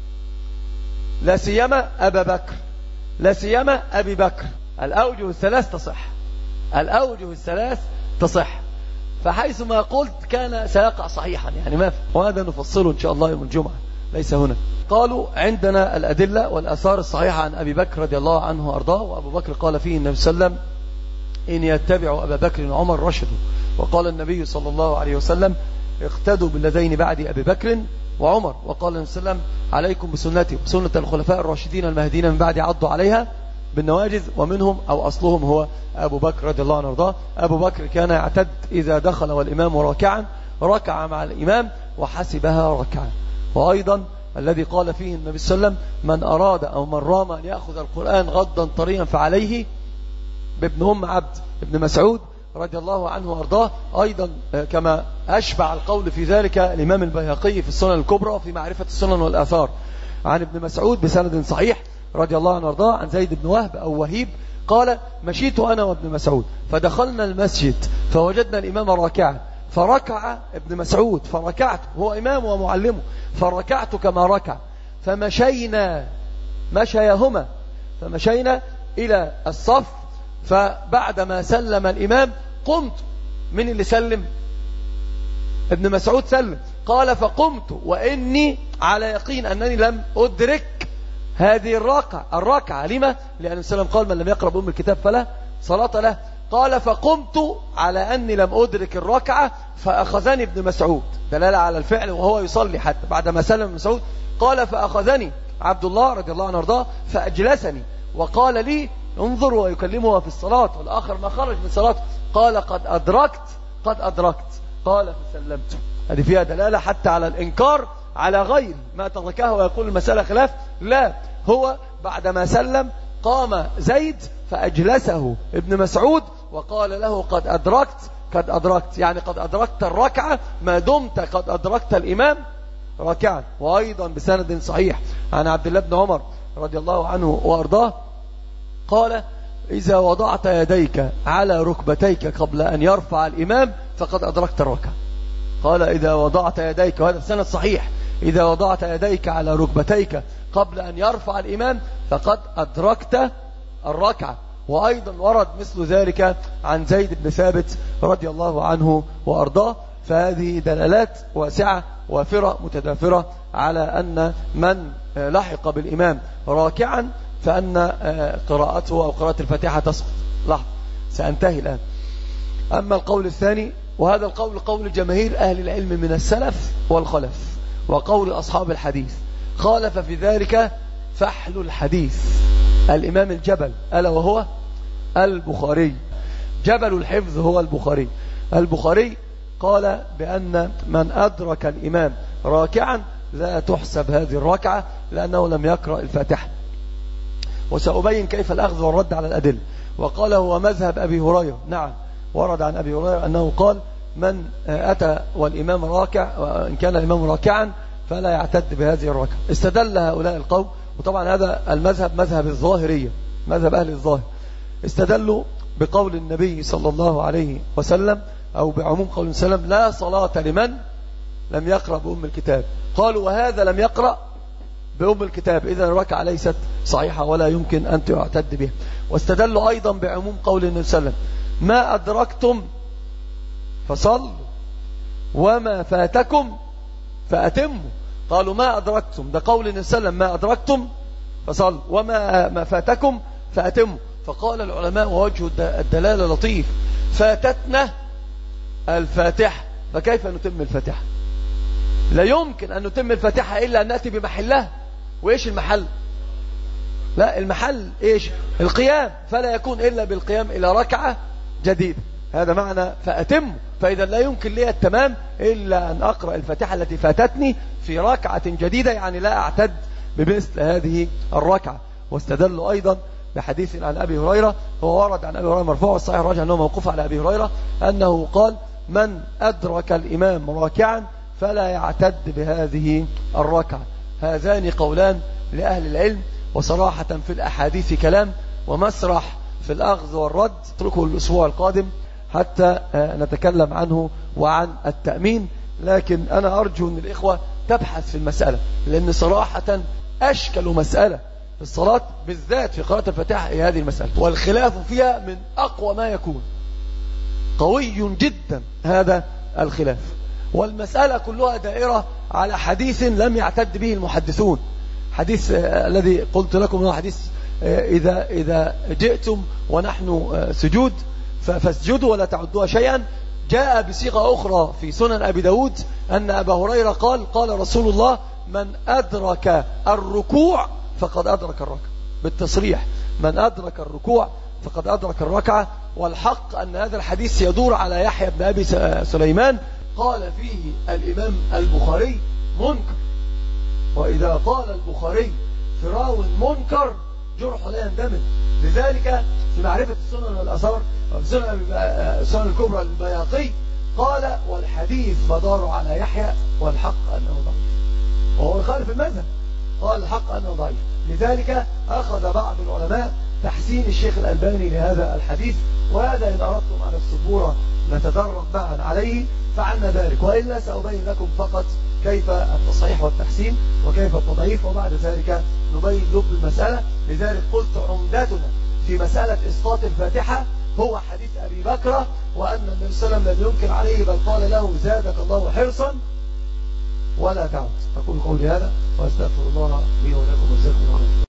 لا سيما أبا بكر، لا سيما أبي بكر. الأوجه الثلاث تصح، الأوجه الثلاث تصح، فحيث ما قلت كان سيقع صحيحا يعني ما في، وهذا نفصله إن شاء الله يوم الجمعة ليس هنا. قالوا عندنا الأدلة والآثار الصحيحة عن أبي بكر رضي الله عنه وأرضاه، وأبو بكر قال فيه النبي صلى الله عليه وسلم إن يتبعوا أبا بكر وعمر رشدوا، وقال النبي صلى الله عليه وسلم اقتدوا بالذين بعد أبي بكر وعمر، وقال النبي صلى الله عليه وسلم عليكم بسنتي وسنة الخلفاء الراشدين المهديين من بعد عضوا عليها بالنواجذ، ومنهم أو أصلهم هو أبو بكر رضي الله عنه وارضاه. أبو بكر كان يعتد إذا دخل والإمام راكعا ركع مع الإمام وحسبها ركعا. وأيضا الذي قال فيه النبي صلى الله عليه وسلم من أراد أو من رام أن يأخذ القرآن غضا طريا فعليه بابن أم عبد ابن مسعود رضي الله عنه وارضاه. أيضا كما أشبع القول في ذلك الإمام البيهقي في السنن الكبرى في معرفة السنن والآثار عن ابن مسعود بسند صحيح رضي الله عنه وارضاه عن زيد بن وهب أو وهيب قال مشيت أنا وابن مسعود فدخلنا المسجد فوجدنا الإمام راكعا فركع ابن مسعود فركعت، هو إمام ومعلمه، فركعت كما ركع، فمشينا مشيهما فمشينا إلى الصف، فبعدما سلم الإمام قمت. من اللي سلم؟ ابن مسعود سلم. قال فقمت وإني على يقين أنني لم أدرك هذه الركعة الركعة لما؟ لأن السلام قال من لم يقرأ بأم الكتاب فلا صلاة له. قال فقمت على أني لم أدرك الركعة فأخذني ابن مسعود، دلالة على الفعل وهو يصلي حتى بعدما سلم ابن مسعود. قال فأخذني عبد الله رضي الله عنه وارضاه فأجلسني وقال لي انظر ويكلمه في الصلاة، والآخر ما خرج من صلاته قال قد أدركت قد أدركت قال فسلمت. هذه فيها دلالة حتى على الإنكار على غير ما تركه ويقول المسألة خلاف، لا، هو بعدما سلم قام زيد فأجلسه ابن مسعود وقال له قد أدركت قد أدركت يعني قد أدركت الركعة ما دمت قد أدركت الإمام ركعا. وأيضا بسند صحيح عن عبد الله بن عمر رضي الله عنه وأرضاه قال إذا وضعت يديك على ركبتيك قبل أن يرفع الإمام فقد أدركت الركعة. قال إذا وضعت يديك، وهذا بسند صحيح، إذا وضعت يديك على ركبتيك قبل أن يرفع الإمام فقد أدركت الركعة. وأيضا ورد مثل ذلك عن زيد بن ثابت رضي الله عنه وأرضاه. فهذه دلالات واسعة وافرة متدافرة على أن من لحق بالإمام راكعا فأن قراءته أو قراءة الفاتحة تسقط. لحظة سأنتهي الآن. أما القول الثاني، وهذا القول قول جماهير أهل العلم من السلف والخلف وقول أصحاب الحديث، خالف في ذلك فحل الحديث الإمام الجبل ألا وهو البخاري. جبل الحفظ هو البخاري. البخاري قال بأن من أدرك الإمام راكعا لا تحسب هذه الركعة لأنه لم يقرأ الفاتحة. وسأبين كيف الأخذ والرد على الأدلة. وقال هو مذهب أبي هريرة، نعم ورد عن أبي هريرة أنه قال من أتى والإمام راكع وإن كان الإمام راكعا فلا يعتد بهذه الركعة. استدل هؤلاء القوم، وطبعا هذا المذهب مذهب الظاهرية مذهب أهل الظاهر، استدلوا بقول النبي صلى الله عليه وسلم أو بعموم قول النبي صلى الله عليه وسلم لا صلاة لمن لم يقرأ بأم الكتاب. قالوا وهذا لم يقرأ بأم الكتاب إذن الركعة ليست صحيحة ولا يمكن أن تعتد بها. واستدلوا أيضا بعموم قول النبي صلى الله عليه وسلم ما أدركتم فصلوا وما فاتكم فأتموا. قالوا ما أدركتم، ده قول النبي صلى الله عليه وسلم ما أدركتم فصلوا وما ما فاتكم فأتموا. فقال العلماء ووجه الدلالة لطيف، فاتتنا الفاتحة فكيف نتم الفاتحة؟ لا يمكن أن نتم الفاتحة إلا أن نأتي بمحلها. وإيش المحل؟ لا المحل إيش؟ القيام، فلا يكون إلا بالقيام إلى ركعة جديدة. هذا معنى فأتم. فإذا لا يمكن لي التمام إلا أن أقرأ الفاتحة التي فاتتني في ركعة جديدة، يعني لا أعتد بمثل هذه الركعة. واستدلوا أيضا بحديث عن أبي هريرة، هو ورد عن أبي هريرة مرفوع، الصحيح الراجح أنه موقوف على أبي هريرة، أنه قال من أدرك الإمام راكعا فلا يعتد بهذه الركعة. هذان قولان لأهل العلم، وصراحة في الأحاديث كلام، ومسرح في الأخذ والرد اتركه الأسبوع القادم حتى نتكلم عنه وعن التأمين. لكن أنا أرجو أن الإخوة تبحث في المسألة، لأن صراحة أشكل مسألة في الصلاة بالذات في قراءة الفاتحة هي هذه المسألة، والخلاف فيها من أقوى ما يكون، قوي جدا هذا الخلاف، والمسألة كلها دائرة على حديث لم يعتد به المحدثون. حديث الذي قلت لكم هو حديث إذا, إذا جئتم ونحن سجود فاسجدوا ولا تعدوها شيئا. جاء بصيغة أخرى في سنن أبي داود أن أبا هريرة قال قال رسول الله من أدرك الركوع فقد أدرك الركعة، بالتصريح من أدرك الركوع فقد أدرك الركعة. والحق أن هذا الحديث يدور على يحيى بن أبي سليمان قال فيه الإمام البخاري منكر، وإذا قال البخاري في راو منكر جرح لا يندمج. لذلك في معرفة السنن والأثار في السنن الكبرى للبيهقي قال والحديث مدار على يحيى والحق أنه ضعيف، وهو يخالف المذهب، قال الحق أنه ضعيف. لذلك أخذ بعض العلماء تحسين الشيخ الألباني لهذا الحديث، وهذا إن أردتم على السبورة نتدرب معا عليه فعلنا ذلك، وإلا سأبين لكم فقط كيف التصحيح والتحسين وكيف التضعيف، وبعد ذلك نبين لب المسألة. لذلك قلت عمدتنا في مسألة إسقاط الفاتحة هو حديث أبي بكر، وأن النبي صلى الله عليه وسلم لم ينكر عليه بل قال له زادك الله حرصا ولا تعد. أقول قولي هذا وأستغفر الله لي ولكم وجزاكم الله خيرا.